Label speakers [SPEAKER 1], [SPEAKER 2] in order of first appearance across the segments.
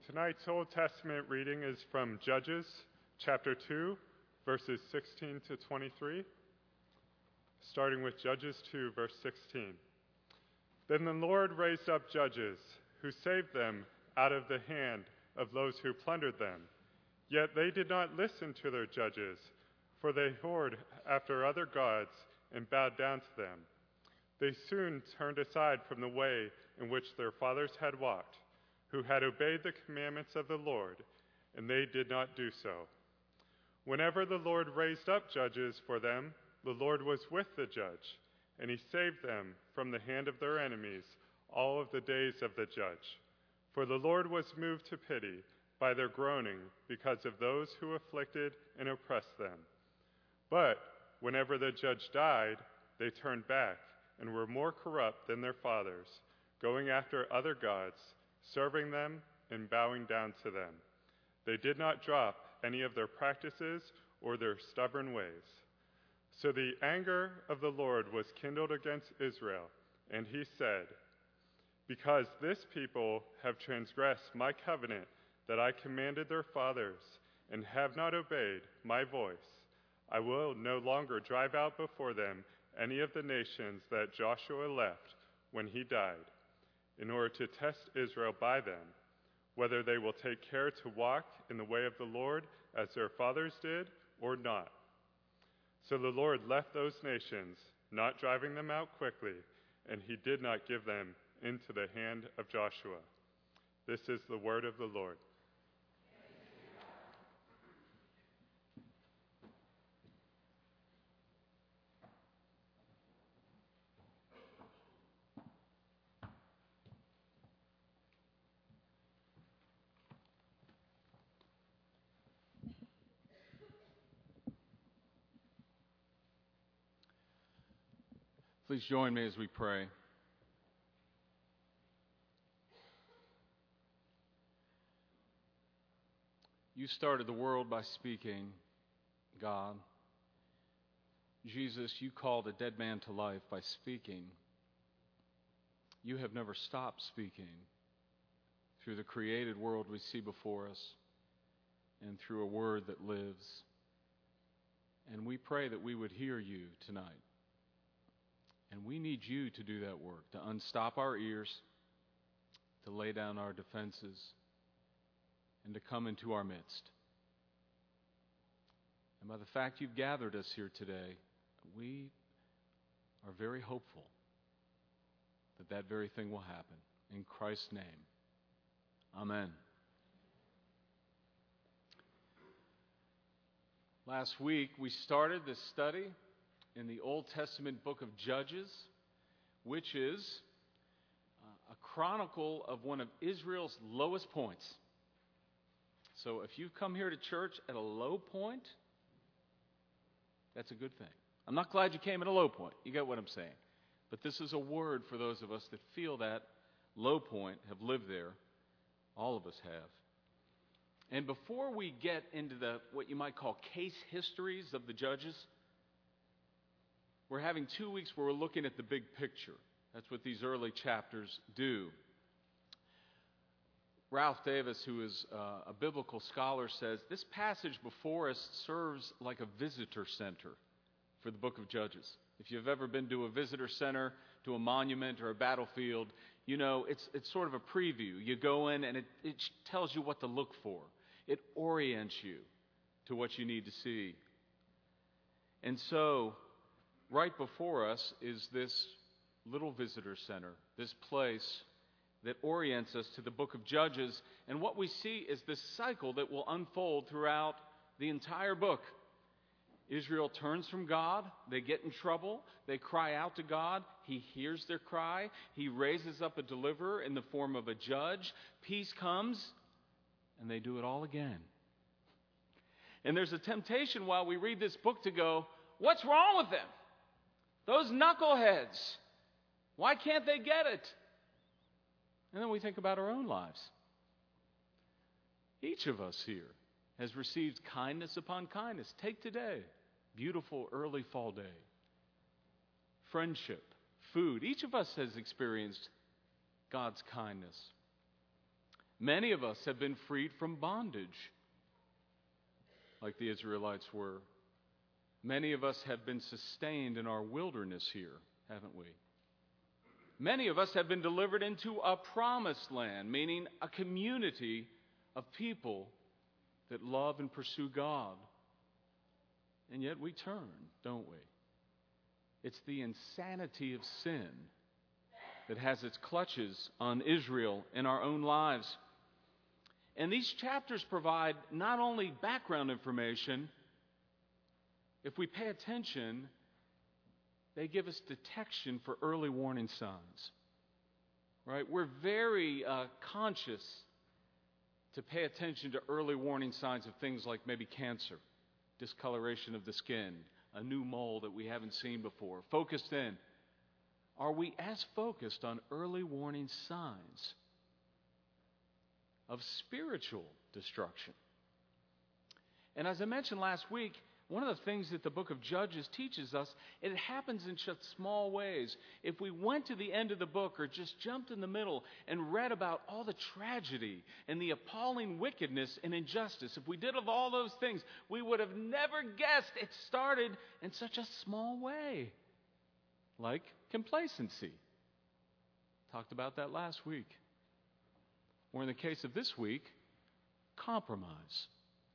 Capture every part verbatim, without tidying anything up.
[SPEAKER 1] Tonight's Old Testament reading is from Judges chapter two, verses sixteen to twenty-three. Starting with Judges two, verse sixteen. Then the Lord raised up judges who saved them out of the hand of those who plundered them. Yet they did not listen to their judges, for they whored after other gods and bowed down to them. They soon turned aside from the way in which their fathers had walked, who had obeyed the commandments of the Lord, and they did not do so. Whenever the Lord raised up judges for them, the Lord was with the judge, and he saved them from the hand of their enemies all of the days of the judge. For the Lord was moved to pity by their groaning because of those who afflicted and oppressed them. But whenever the judge died, they turned back and were more corrupt than their fathers, going after other gods, serving them and bowing down to them. They did not drop any of their practices or their stubborn ways. So the anger of the Lord was kindled against Israel, and he said, "Because this people have transgressed my covenant that I commanded their fathers, and have not obeyed my voice, I will no longer drive out before them any of the nations that Joshua left when he died, in order to test Israel by them, whether they will take care to walk in the way of the Lord as their fathers did or not." So the Lord left those nations, not driving them out quickly, and he did not give them into the hand of Joshua. This is the word of the Lord.
[SPEAKER 2] Please join me as we pray. You started the world by speaking, God. Jesus, you called a dead man to life by speaking. You have never stopped speaking through the created world we see before us and through a word that lives. And we pray that we would hear you tonight. And we need you to do that work, to unstop our ears, to lay down our defenses, and to come into our midst. And by the fact you've gathered us here today, we are very hopeful that that very thing will happen. In Christ's name, amen. Last week, we started this study in the Old Testament book of Judges, which is uh, a chronicle of one of Israel's lowest points. So if you've come here to church at a low point, that's a good thing. I'm not glad you came at a low point. You get what I'm saying. But this is a word for those of us that feel that low point, have lived there. All of us have. And before we get into the what you might call case histories of the judges, we're having two weeks where we're looking at the big picture. That's what these early chapters do. Ralph Davis, who is uh, a biblical scholar, says this passage before us serves like a visitor center for the book of Judges. If you've ever been to a visitor center, to a monument or a battlefield, you know it's it's sort of a preview. You go in and it, it tells you what to look for. It orients you to what you need to see. And so, right before us is this little visitor center, this place that orients us to the book of Judges. And what we see is this cycle that will unfold throughout the entire book. Israel turns from God. They get in trouble. They cry out to God. He hears their cry. He raises up a deliverer in the form of a judge. Peace comes, and they do it all again. And there's a temptation while we read this book to go, what's wrong with them? Those knuckleheads, why can't they get it? And then we think about our own lives. Each of us here has received kindness upon kindness. Take today, beautiful early fall day. Friendship, food. Each of us has experienced God's kindness. Many of us have been freed from bondage, like the Israelites were. Many of us have been sustained in our wilderness here, haven't we? Many of us have been delivered into a promised land, meaning a community of people that love and pursue God. And yet we turn, don't we? It's the insanity of sin that has its clutches on Israel in our own lives. And these chapters provide not only background information, if we pay attention, they give us detection for early warning signs. Right? We're very uh, conscious to pay attention to early warning signs of things like maybe cancer, discoloration of the skin, a new mole that we haven't seen before. Focused in. Are we as focused on early warning signs of spiritual destruction? And as I mentioned last week, one of the things that the book of Judges teaches us, it happens in such small ways. If we went to the end of the book or just jumped in the middle and read about all the tragedy and the appalling wickedness and injustice, if we did of all those things, we would have never guessed it started in such a small way, like complacency. Talked about that last week. Or in the case of this week, compromise.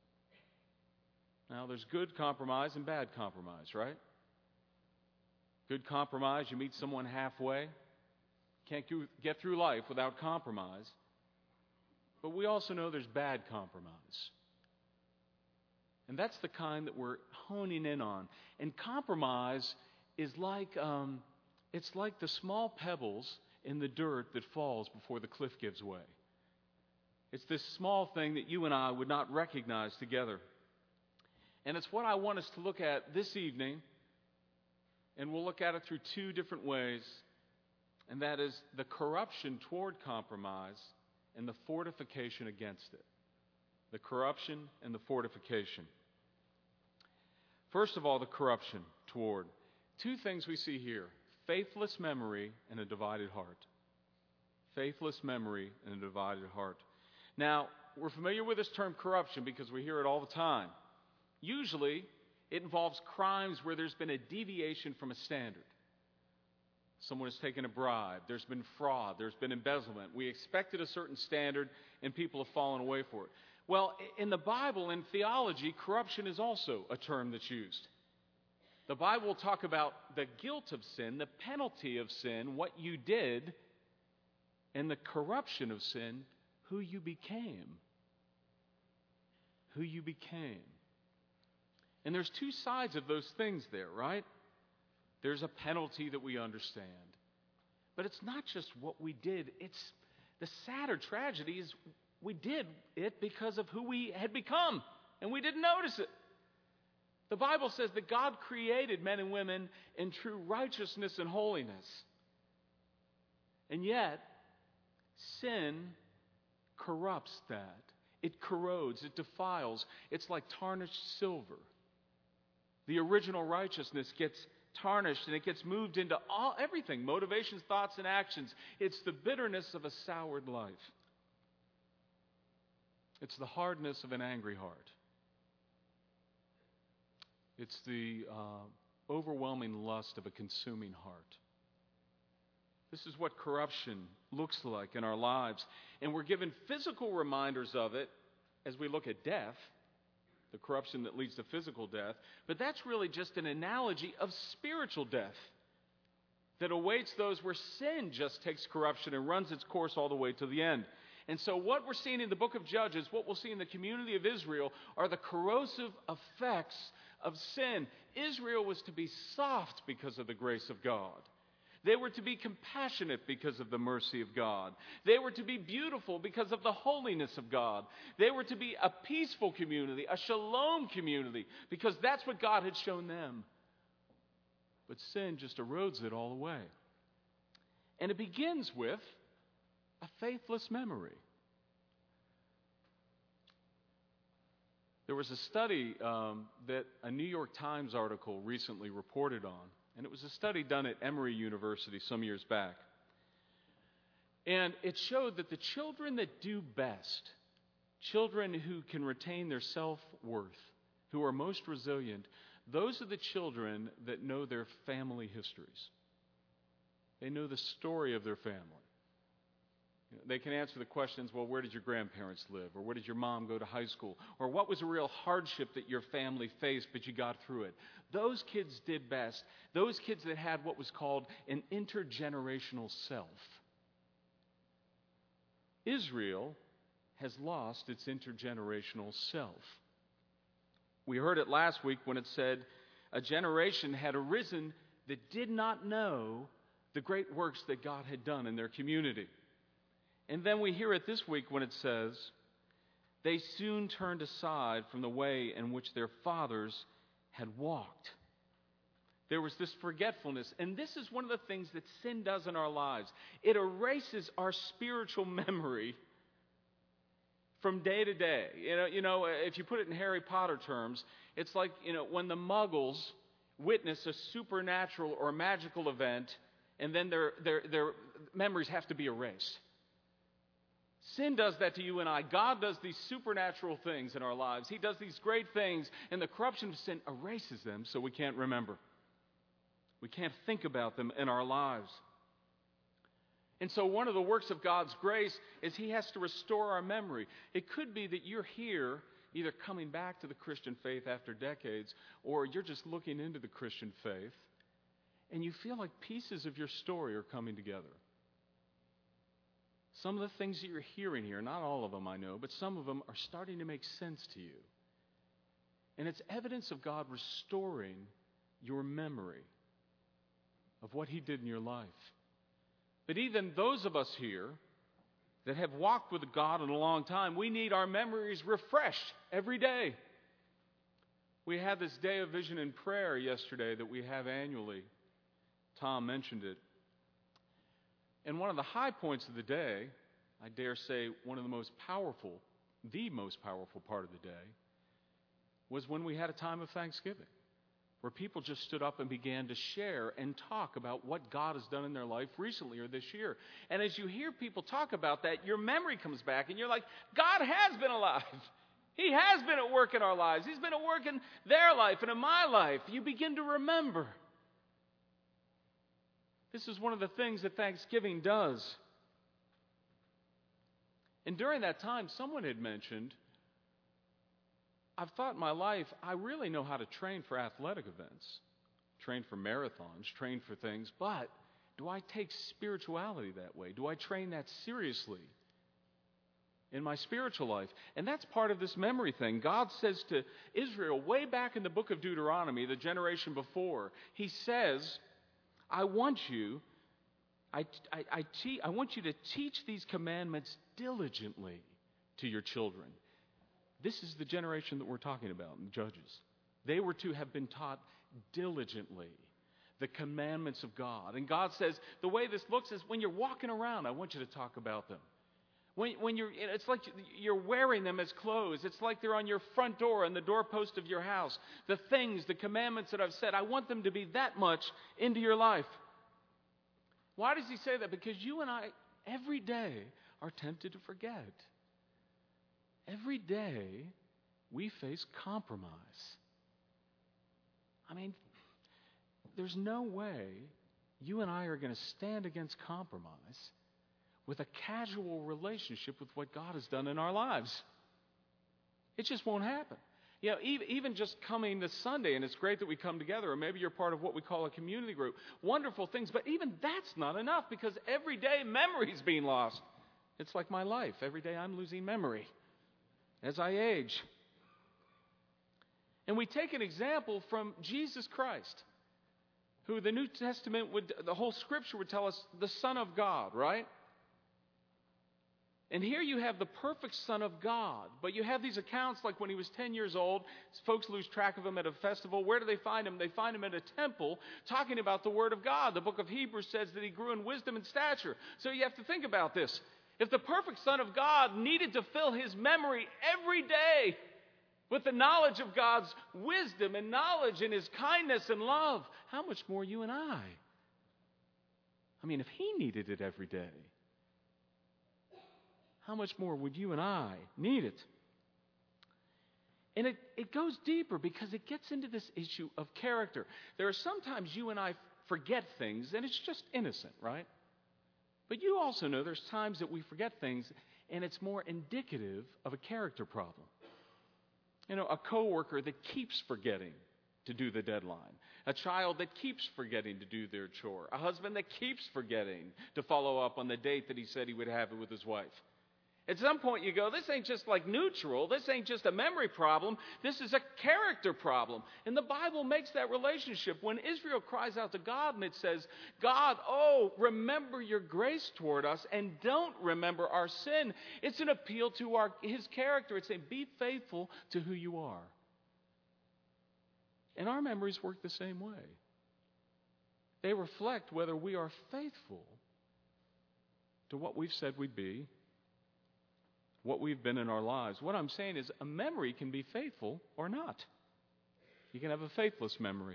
[SPEAKER 2] Now, there's good compromise and bad compromise, right? Good compromise, you meet someone halfway. Can't get through life without compromise. But we also know there's bad compromise. And that's the kind that we're honing in on. And compromise is like, um, it's like the small pebbles in the dirt that falls before the cliff gives way. It's this small thing that you and I would not recognize together. And it's what I want us to look at this evening, and we'll look at it through two different ways, and that is the corruption toward compromise and the fortification against it. The corruption and the fortification. First of all, the corruption toward. Two things we see here: faithless memory and a divided heart. Faithless memory and a divided heart. Now, we're familiar with this term corruption because we hear it all the time. Usually, it involves crimes where there's been a deviation from a standard. Someone has taken a bribe. There's been fraud. There's been embezzlement. We expected a certain standard, and people have fallen away for it. Well, in the Bible, in theology, corruption is also a term that's used. The Bible will talk about the guilt of sin, the penalty of sin, what you did, and the corruption of sin, who you became. Who you became. And there's two sides of those things there, right? There's a penalty that we understand. But it's not just what we did. It's the sadder tragedy is we did it because of who we had become, and we didn't notice it. The Bible says that God created men and women in true righteousness and holiness. And yet, sin corrupts that. It corrodes, it defiles. It's like tarnished silver. The original righteousness gets tarnished and it gets moved into all everything, motivations, thoughts, and actions. It's the bitterness of a soured life. It's the hardness of an angry heart. It's the uh, overwhelming lust of a consuming heart. This is what corruption looks like in our lives. And we're given physical reminders of it as we look at death, the corruption that leads to physical death. But that's really just an analogy of spiritual death that awaits those where sin just takes corruption and runs its course all the way to the end. And so what we're seeing in the book of Judges, what we'll see in the community of Israel, are the corrosive effects of sin. Israel was to be soft because of the grace of God. They were to be compassionate because of the mercy of God. They were to be beautiful because of the holiness of God. They were to be a peaceful community, a shalom community, because that's what God had shown them. But sin just erodes it all away. And it begins with a faithless memory. There was a study um, that a New York Times article recently reported on. And it was a study done at Emory University some years back. And it showed that the children that do best, children who can retain their self-worth, who are most resilient, those are the children that know their family histories. They know the story of their family. They can answer the questions, well, where did your grandparents live? Or where did your mom go to high school? Or what was a real hardship that your family faced, but you got through it? Those kids did best. Those kids that had what was called an intergenerational self. Israel has lost its intergenerational self. We heard it last week when it said a generation had arisen that did not know the great works that God had done in their community. And then we hear it this week when it says, they soon turned aside from the way in which their fathers had walked. There was this forgetfulness. And this is one of the things that sin does in our lives. It erases our spiritual memory from day to day. You know, you know, if you put it in Harry Potter terms, it's like, you know, when the Muggles witness a supernatural or magical event, and then their, their, their memories have to be erased. Sin does that to you and I. God does these supernatural things in our lives. He does these great things, and the corruption of sin erases them so we can't remember. We can't think about them in our lives. And so one of the works of God's grace is He has to restore our memory. It could be that you're here, either coming back to the Christian faith after decades, or you're just looking into the Christian faith, and you feel like pieces of your story are coming together. Some of the things that you're hearing here, not all of them I know, but some of them are starting to make sense to you. And it's evidence of God restoring your memory of what He did in your life. But even those of us here that have walked with God in a long time, we need our memories refreshed every day. We had this day of vision and prayer yesterday that we have annually. Tom mentioned it. And one of the high points of the day, I dare say one of the most powerful, the most powerful part of the day, was when we had a time of thanksgiving, where people just stood up and began to share and talk about what God has done in their life recently or this year. And as you hear people talk about that, your memory comes back and you're like, God has been alive. He has been at work in our lives. He's been at work in their life and in my life. You begin to remember. This is one of the things that Thanksgiving does. And during that time, someone had mentioned, I've thought in my life, I really know how to train for athletic events, train for marathons, train for things, but do I take spirituality that way? Do I train that seriously in my spiritual life? And that's part of this memory thing. God says to Israel, way back in the book of Deuteronomy, the generation before, He says, I want you, I, I, I, te- I want you to teach these commandments diligently to your children. This is the generation that we're talking about in Judges. They were to have been taught diligently the commandments of God. And God says, the way this looks is when you're walking around, I want you to talk about them. When, when you're, it's like you're wearing them as clothes. It's like they're on your front door and the doorpost of your house. The things, the commandments that I've said, I want them to be that much into your life. Why does He say that? Because you and I, every day, are tempted to forget. Every day, we face compromise. I mean, there's no way you and I are going to stand against compromise with a casual relationship with what God has done in our lives. It just won't happen. You know, even just coming this Sunday, and it's great that we come together, or maybe you're part of what we call a community group. Wonderful things, but even that's not enough because every day memory's being lost. It's like my life. Every day I'm losing memory as I age. And we take an example from Jesus Christ, who the New Testament would, the whole Scripture would tell us, the Son of God, right? And here you have the perfect Son of God. But you have these accounts like when He was ten years old, folks lose track of Him at a festival. Where do they find Him? They find Him at a temple talking about the Word of God. The book of Hebrews says that He grew in wisdom and stature. So you have to think about this. If the perfect Son of God needed to fill His memory every day with the knowledge of God's wisdom and knowledge and His kindness and love, how much more you and I? I mean, if He needed it every day, how much more would you and I need it? And it, it goes deeper because it gets into this issue of character. There are sometimes you and I forget things, and it's just innocent, right? But you also know there's times that we forget things, and it's more indicative of a character problem. You know, a coworker that keeps forgetting to do the deadline. A child that keeps forgetting to do their chore. A husband that keeps forgetting to follow up on the date that he said he would have it with his wife. At some point you go, this ain't just like neutral. This ain't just a memory problem. This is a character problem. And the Bible makes that relationship. When Israel cries out to God and it says, God, oh, remember your grace toward us and don't remember our sin. It's an appeal to our His character. It's saying, be faithful to who you are. And our memories work the same way. They reflect whether we are faithful to what we've said we'd be, what we've been in our lives. What I'm saying is a memory can be faithful or not. You can have a faithless memory.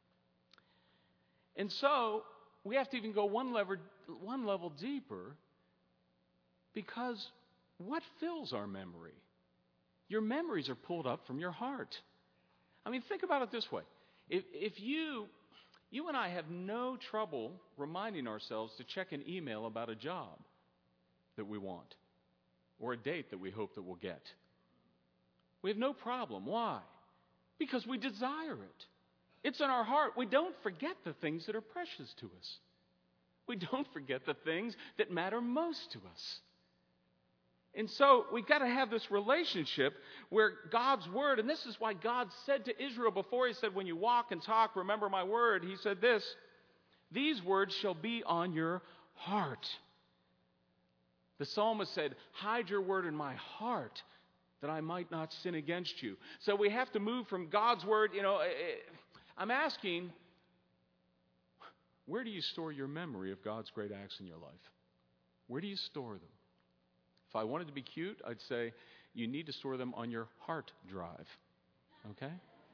[SPEAKER 2] And so we have to even go one level, one level deeper, because what fills our memory? Your memories are pulled up from your heart. I mean, think about it this way. If, if you, you and I have no trouble reminding ourselves to check an email about a job that we want or a date that we hope that we'll get. We have no problem. Why? Because we desire it. It's in our heart. We don't forget the things that are precious to us. We don't forget the things that matter most to us. And so we've got to have this relationship where God's word, and this is why God said to Israel before He said, when you walk and talk, remember my word. He said this, these words shall be on your heart. The psalmist said, hide your word in my heart that I might not sin against you. So we have to move from God's word. You know, I'm asking, where do you store your memory of God's great acts in your life? Where do you store them? If I wanted to be cute, I'd say you need to store them on your heart drive. Okay?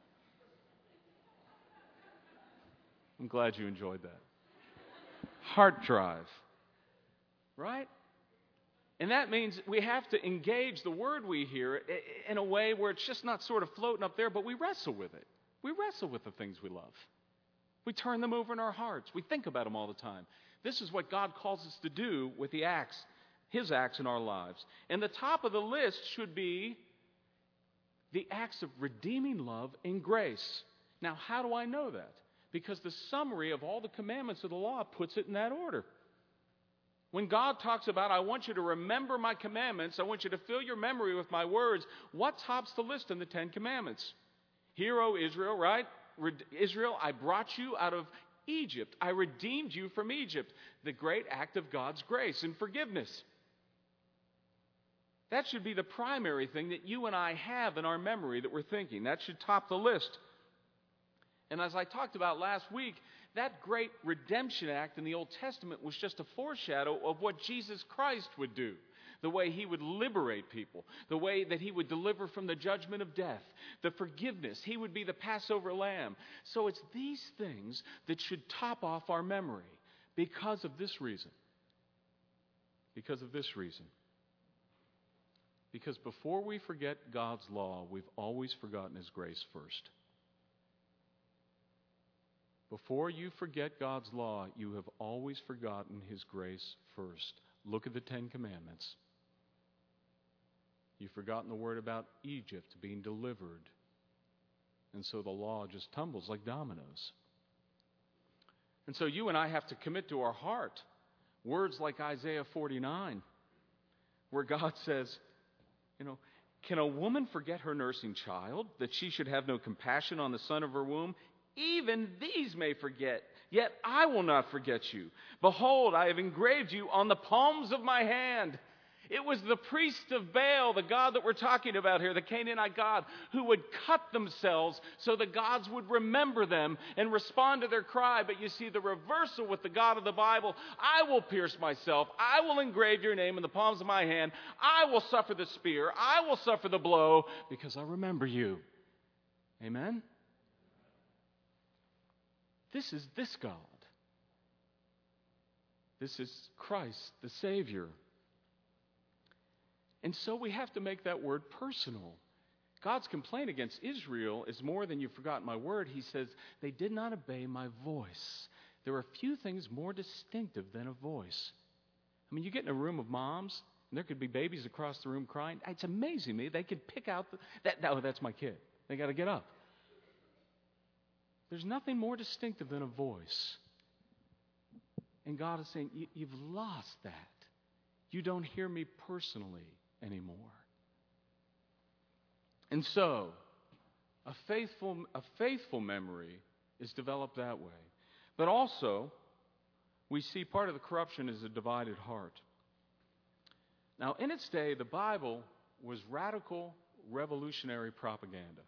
[SPEAKER 2] I'm glad you enjoyed that. Heart drive. Right? And that means we have to engage the word we hear in a way where it's just not sort of floating up there, but we wrestle with it. We wrestle with the things we love. We turn them over in our hearts. We think about them all the time. This is what God calls us to do with the acts, His acts in our lives. And the top of the list should be the acts of redeeming love and grace. Now, how do I know that? Because the summary of all the commandments of the law puts it in that order. When God talks about, I want you to remember my commandments, I want you to fill your memory with my words, what tops the list in the Ten Commandments? Hear, O Israel, right? Israel, I brought you out of Egypt. I redeemed you from Egypt. The great act of God's grace and forgiveness. That should be the primary thing that you and I have in our memory that we're thinking. That should top the list. And as I talked about last week, that great redemption act in the Old Testament was just a foreshadow of what Jesus Christ would do. The way He would liberate people. The way that He would deliver from the judgment of death. The forgiveness. He would be the Passover lamb. So it's these things that should top off our memory because of this reason. Because of this reason. Because before we forget God's law, we've always forgotten His grace first. Before you forget God's law, you have always forgotten His grace first. Look at the Ten Commandments. You've forgotten the word about Egypt being delivered. And so the law just tumbles like dominoes. And so you and I have to commit to our heart words like Isaiah forty-nine, where God says, you know, can a woman forget her nursing child, that she should have no compassion on the son of her womb? Even these may forget, yet I will not forget you. Behold, I have engraved you on the palms of my hand. It was the priest of Baal, the god that we're talking about here, the Canaanite god, who would cut themselves so the gods would remember them and respond to their cry. But you see the reversal with the God of the Bible. I will pierce myself. I will engrave your name in the palms of my hand. I will suffer the spear. I will suffer the blow because I remember you. Amen? This is this God. This is Christ, the Savior. And so we have to make that word personal. God's complaint against Israel is more than you've forgotten my word. He says, they did not obey my voice. There are few things more distinctive than a voice. I mean, you get in a room of moms, and there could be babies across the room crying. It's amazing to me. They could pick out, the, that, oh, that's my kid. They got to get up. There's nothing more distinctive than a voice. And God is saying, you've lost that. You don't hear me personally anymore. And so, a faithful, a faithful memory is developed that way. But also, we see part of the corruption is a divided heart. Now, in its day, the Bible was radical, revolutionary propaganda.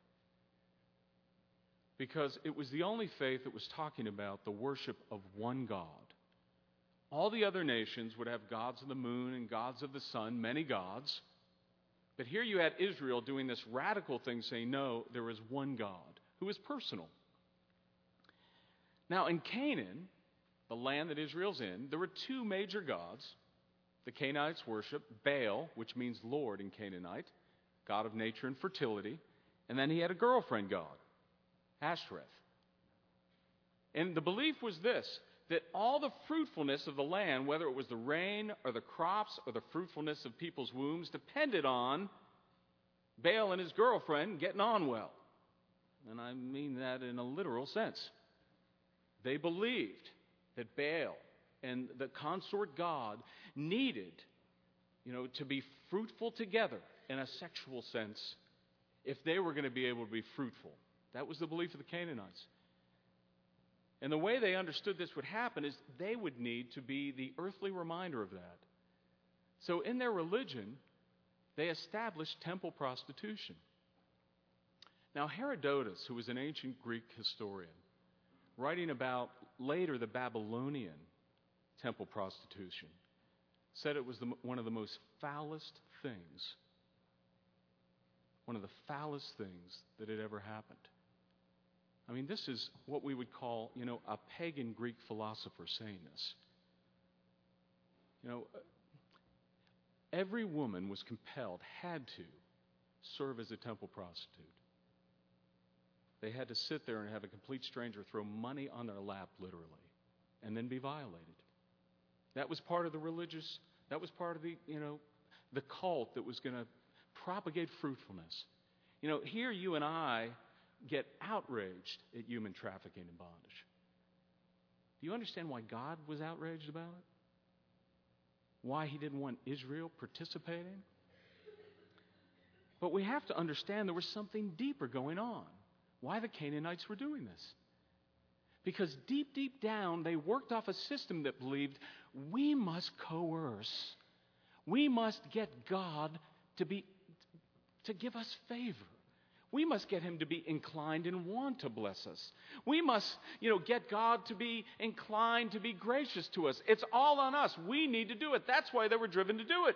[SPEAKER 2] Because it was the only faith that was talking about the worship of one God. All the other nations would have gods of the moon and gods of the sun, many gods. But here you had Israel doing this radical thing, saying, no, there is one God who is personal. Now, in Canaan, the land that Israel's in, there were two major gods. The Canaanites worship Baal, which means Lord in Canaanite, god of nature and fertility. And then he had a girlfriend god, Ashtoreth. And the belief was this, that all the fruitfulness of the land, whether it was the rain or the crops or the fruitfulness of people's wombs, depended on Baal and his girlfriend getting on well. And I mean that in a literal sense. They believed that Baal and the consort god needed, you know, to be fruitful together in a sexual sense if they were going to be able to be fruitful. That was the belief of the Canaanites. And the way they understood this would happen is they would need to be the earthly reminder of that. So in their religion, they established temple prostitution. Now Herodotus, who was an ancient Greek historian, writing about later the Babylonian temple prostitution, said it was the, one of the most foulest things, one of the foulest things that had ever happened. I mean, this is what we would call, you know, a pagan Greek philosopher saying this. You know, every woman was compelled, had to, serve as a temple prostitute. They had to sit there and have a complete stranger throw money on their lap, literally, and then be violated. That was part of the religious, that was part of the, you know, the cult that was going to propagate fruitfulness. You know, here you and I get outraged at human trafficking and bondage. Do you understand why God was outraged about it? Why he didn't want Israel participating? But we have to understand there was something deeper going on. Why the Canaanites were doing this. Because deep, deep down, they worked off a system that believed we must coerce. We must get God to be, to give us favor. We must get him to be inclined and want to bless us. We must, you know, get God to be inclined to be gracious to us. It's all on us. We need to do it. That's why they were driven to do it.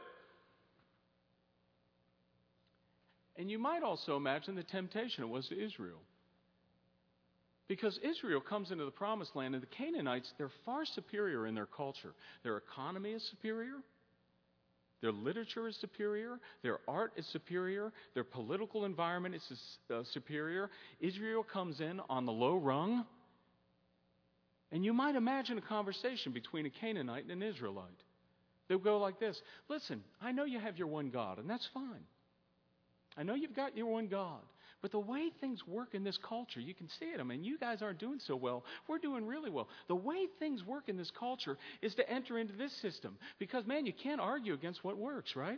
[SPEAKER 2] And you might also imagine the temptation it was to Israel. Because Israel comes into the promised land, and the Canaanites, they're far superior in their culture. Their economy is superior. Their literature is superior. Their art is superior. Their political environment is uh, superior. Israel comes in on the low rung. And you might imagine a conversation between a Canaanite and an Israelite. They'll go like this. Listen, I know you have your one God, and that's fine. I know you've got your one God. But the way things work in this culture, you can see it. I mean, you guys aren't doing so well. We're doing really well. The way things work in this culture is to enter into this system. Because, man, you can't argue against what works, right?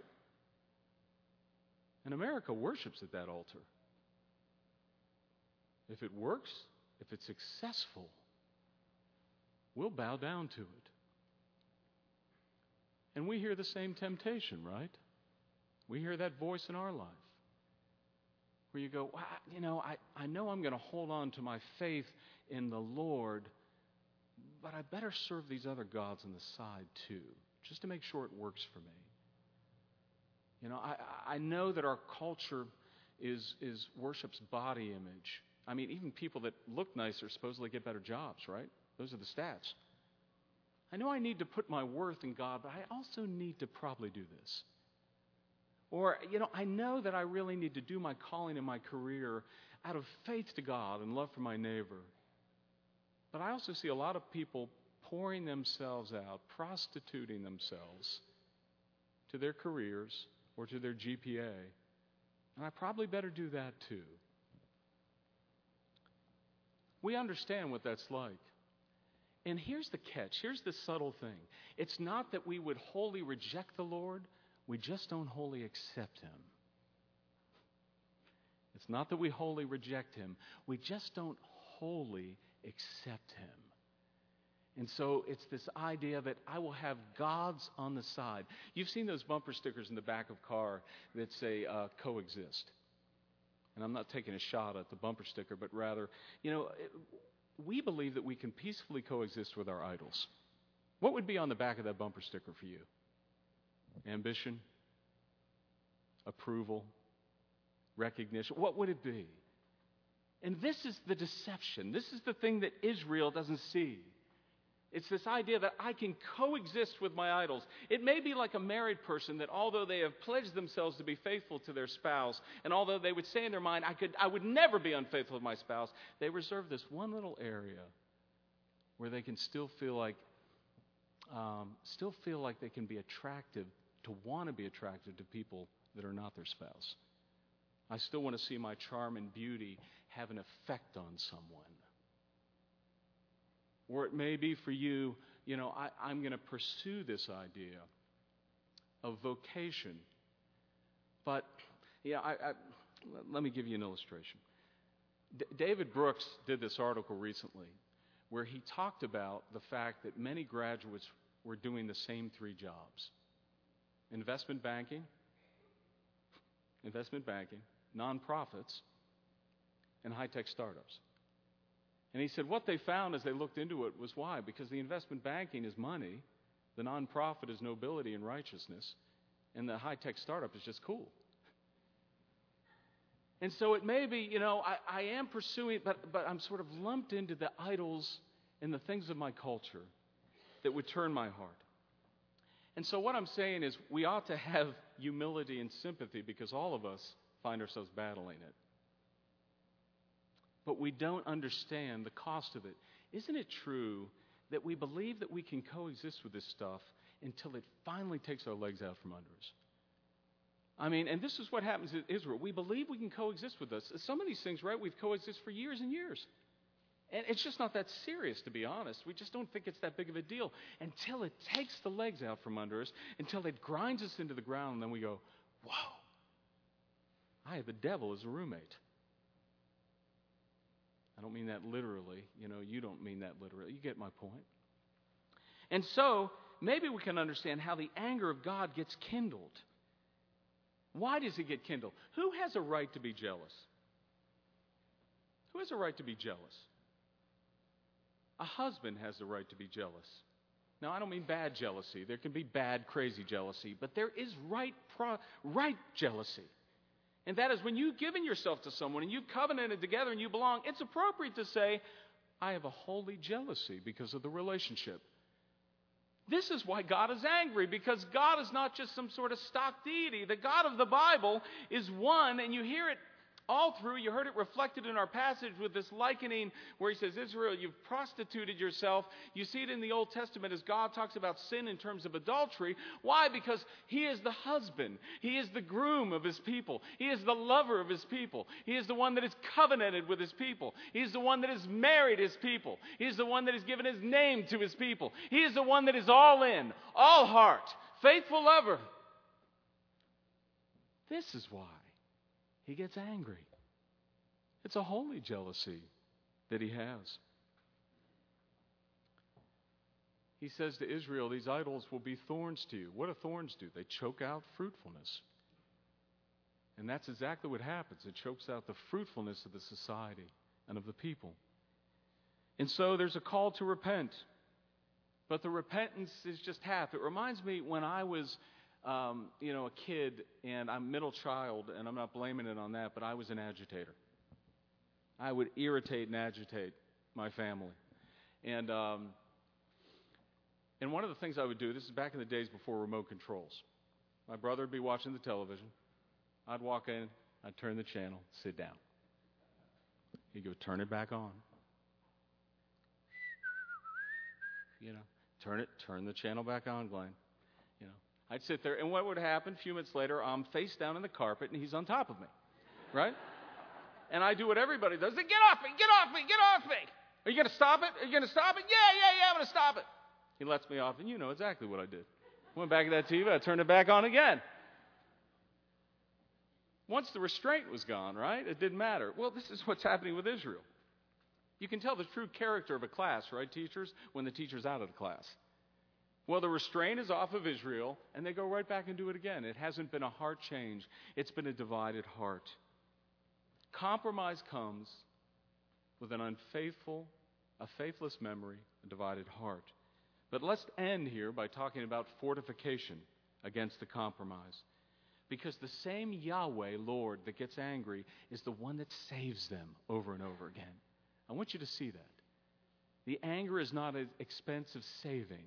[SPEAKER 2] And America worships at that altar. If it works, if it's successful, we'll bow down to it. And we hear the same temptation, right? We hear that voice in our life. Where you go, well, you know, I, I know I'm going to hold on to my faith in the Lord, but I better serve these other gods on the side too, just to make sure it works for me. You know, I, I know that our culture is, is worships body image. I mean, even people that look nicer supposedly get better jobs, right? Those are the stats. I know I need to put my worth in God, but I also need to probably do this. Or, you know, I know that I really need to do my calling and my career out of faith to God and love for my neighbor. But I also see a lot of people pouring themselves out, prostituting themselves to their careers or to their G P A. And I probably better do that too. We understand what that's like. And here's the catch. Here's the subtle thing. It's not that we would wholly reject the Lord. We just don't wholly accept Him. It's not that we wholly reject Him. We just don't wholly accept Him. And so it's this idea that I will have God's on the side. You've seen those bumper stickers in the back of a car that say uh, coexist. And I'm not taking a shot at the bumper sticker, but rather, you know, we believe that we can peacefully coexist with our idols. What would be on the back of that bumper sticker for you? Ambition? Approval? Recognition? What would it be? And this is the deception. This is the thing that Israel doesn't see. It's this idea that I can coexist with my idols. It may be like a married person that although they have pledged themselves to be faithful to their spouse, and although they would say in their mind, I could, I would never be unfaithful with my spouse, they reserve this one little area where they can still feel like, um, still feel like they can be attractive, to want to be attractive to people that are not their spouse. I still want to see my charm and beauty have an effect on someone. Or it may be for you, you know, I, I'm going to pursue this idea of vocation. But, yeah, I, I, let me give you an illustration. D- David Brooks did this article recently where he talked about the fact that many graduates were doing the same three jobs. Investment banking, investment banking, nonprofits, and high-tech startups. And he said what they found as they looked into it was why? Because the investment banking is money, the nonprofit is nobility and righteousness, and the high-tech startup is just cool. And so it may be, you know, I, I am pursuing, but, but I'm sort of lumped into the idols and the things of my culture that would turn my heart. And so what I'm saying is we ought to have humility and sympathy because all of us find ourselves battling it. But we don't understand the cost of it. Isn't it true that we believe that we can coexist with this stuff until it finally takes our legs out from under us? I mean, and this is what happens in Israel. We believe we can coexist with us. Some of these things, right, we've coexisted for years and years. And it's just not that serious, to be honest. We just don't think it's that big of a deal until it takes the legs out from under us, until it grinds us into the ground, and then we go, whoa, I have the devil as a roommate. I don't mean that literally. You know, you don't mean that literally. You get my point. And so, maybe we can understand how the anger of God gets kindled. Why does it get kindled? Who has a right to be jealous? Who has a right to be jealous? A husband has the right to be jealous. Now, I don't mean bad jealousy. There can be bad, crazy jealousy. But there is right, pro- right jealousy. And that is when you've given yourself to someone and you've covenanted together and you belong, it's appropriate to say, I have a holy jealousy because of the relationship. This is why God is angry, because God is not just some sort of stock deity. The God of the Bible is one, and you hear it all through. You heard it reflected in our passage with this likening where he says, Israel, you've prostituted yourself. You see it in the Old Testament as God talks about sin in terms of adultery. Why? Because he is the husband. He is the groom of his people. He is the lover of his people. He is the one that is covenanted with his people. He is the one that has married his people. He is the one that has given his name to his people. He is the one that is all in, all heart, faithful lover. This is why he gets angry. It's a holy jealousy that he has. He says to Israel, these idols will be thorns to you. What do thorns do? They choke out fruitfulness. And that's exactly what happens. It chokes out the fruitfulness of the society and of the people. And so there's a call to repent. But the repentance is just half. It reminds me when I was Um, you know, a kid, and I'm middle child, and I'm not blaming it on that, but I was an agitator. I would irritate and agitate my family. And um, and one of the things I would do, this is back in the days before remote controls, My brother would be watching the television. I'd walk in, I'd turn the channel, sit down. He'd go, turn it back on. You know, turn it, turn the channel back on, Glenn. You know, I'd sit there, and what would happen? A few minutes later, I'm face down in the carpet, and he's on top of me, right? And I do what everybody does. They get off me, get off me, get off me. Are you going to stop it? Are you going to stop it? Yeah, yeah, yeah, I'm going to stop it. He lets me off, and you know exactly what I did. Went back to that T V, I turned it back on again. Once the restraint was gone, right, it didn't matter. Well, this is what's happening with Israel. You can tell the true character of a class, right, teachers, when the teacher's out of the class. Well, the restraint is off of Israel, and they go right back and do it again. It hasn't been a heart change. It's been a divided heart. Compromise comes with an unfaithful, a faithless memory, a divided heart. But let's end here by talking about fortification against the compromise. Because the same Yahweh, Lord, that gets angry is the one that saves them over and over again. I want you to see that. The anger is not an expensive saving.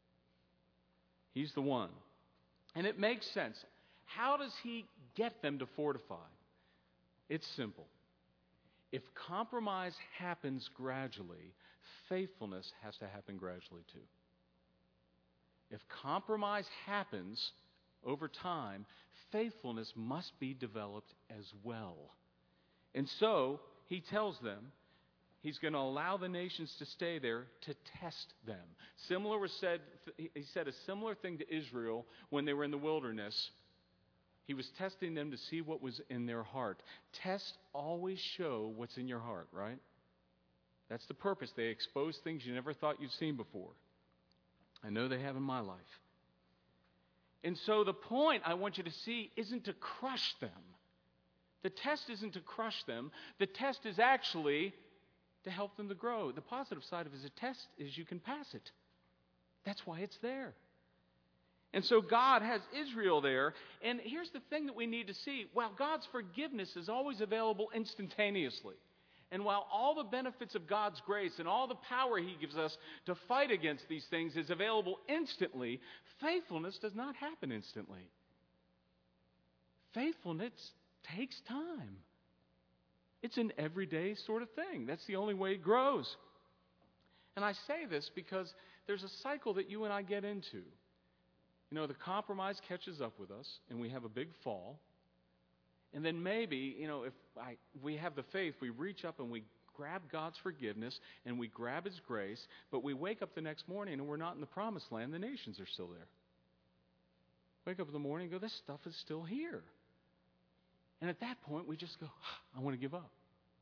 [SPEAKER 2] He's the one. And it makes sense. How does he get them to fortify? It's simple. If compromise happens gradually, faithfulness has to happen gradually too. If compromise happens over time, faithfulness must be developed as well. And so, he tells them he's going to allow the nations to stay there to test them. Similar was said, he said a similar thing to Israel when they were in the wilderness. He was testing them to see what was in their heart. Tests always show what's in your heart, right? That's the purpose. They expose things you never thought you'd seen before. I know they have in my life. And so the point I want you to see isn't to crush them. The test isn't to crush them. The test is actually to help them to grow. The positive side of it is a test is you can pass it. That's why it's there. And so God has Israel there. And here's the thing that we need to see. While God's forgiveness is always available instantaneously, and while all the benefits of God's grace and all the power He gives us to fight against these things is available instantly, faithfulness does not happen instantly. Faithfulness takes time. It's an everyday sort of thing. That's the only way it grows. And I say this because there's a cycle that you and I get into. You know, the compromise catches up with us, and we have a big fall. And then maybe, you know, if I, we have the faith, we reach up and we grab God's forgiveness and we grab His grace, but we wake up the next morning and we're not in the promised land. The nations are still there. Wake up in the morning and go, this stuff is still here. And at that point, we just go, I want to give up.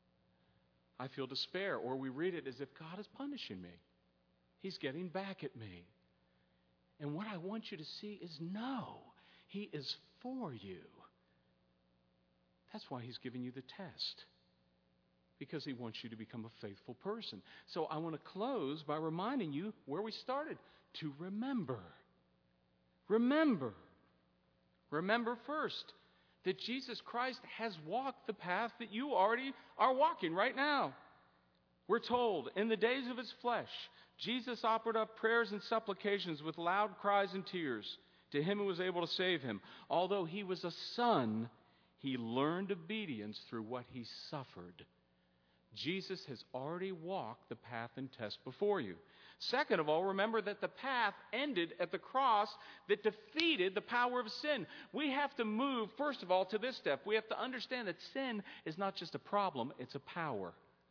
[SPEAKER 2] I feel despair. Or we read it as if God is punishing me. He's getting back at me. And what I want you to see is no, He is for you. That's why He's giving you the test. Because He wants you to become a faithful person. So I want to close by reminding you where we started. To remember. Remember. Remember first that Jesus Christ has walked the path that you already are walking right now. We're told, in the days of His flesh, Jesus offered up prayers and supplications with loud cries and tears to Him who was able to save Him. Although He was a son, He learned obedience through what He suffered. Jesus has already walked the path and test before you. Second of all, remember that the path ended at the cross that defeated the power of sin. We have to move, first of all, to this step. We have to understand that sin is not just a problem, it's a power.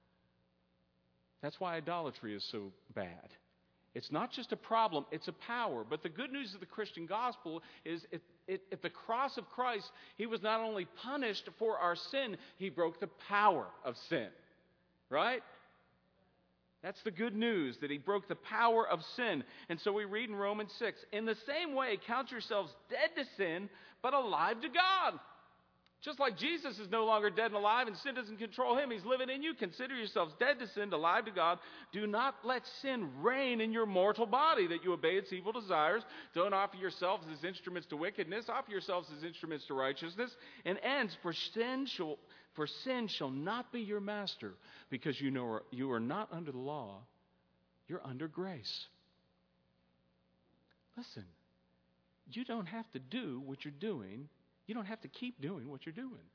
[SPEAKER 2] That's why idolatry is so bad. It's not just a problem, it's a power. But the good news of the Christian gospel is at, at, at the cross of Christ, He was not only punished for our sin, He broke the power of sin. Right? That's the good news, that He broke the power of sin. And so we read in Romans six, in the same way, count yourselves dead to sin, but alive to God. Just like Jesus is no longer dead and alive and sin doesn't control Him, He's living in you. Consider yourselves dead to sin, alive to God. Do not let sin reign in your mortal body, that you obey its evil desires. Don't offer yourselves as instruments to wickedness. Offer yourselves as instruments to righteousness. And ends, for sin shall, for sin shall not be your master, because you know you are not under the law, you're under grace. Listen, you don't have to do what you're doing. You don't have to keep doing what you're doing.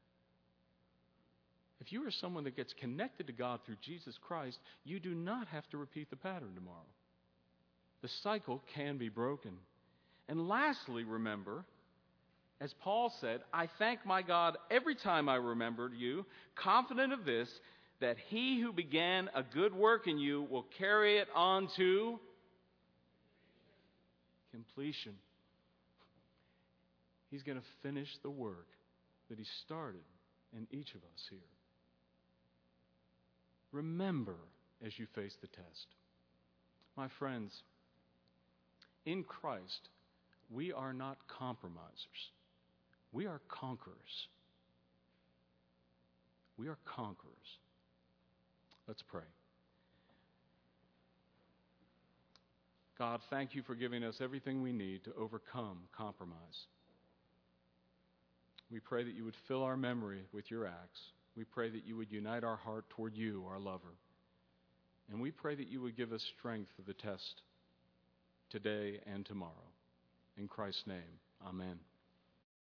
[SPEAKER 2] If you are someone that gets connected to God through Jesus Christ, you do not have to repeat the pattern tomorrow. The cycle can be broken. And lastly, remember, as Paul said, I thank my God every time I remember you, confident of this, that he who began a good work in you will carry it on to completion. He's going to finish the work that he started in each of us here. Remember as you face the test. My friends, in Christ, we are not compromisers. We are conquerors. We are conquerors. Let's pray. God, thank you for giving us everything we need to overcome compromise. We pray that you would fill our memory with your acts. We pray that you would unite our heart toward you, our lover. And we pray that you would give us strength for the test today and tomorrow. In Christ's name, amen.